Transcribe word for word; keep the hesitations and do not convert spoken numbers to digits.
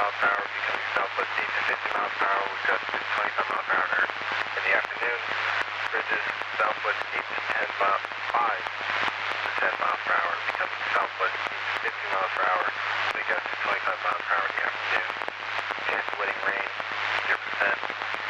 miles per hour, becoming southwest east to fifty miles per hour with gusts to twenty-five miles per hour. In the afternoon, bridges southwest east to ten miles, five to ten miles per hour, becoming southwest east to fifty miles per hour with gusts to twenty-five miles per hour in the afternoon. Chance of winning rain, zero percent.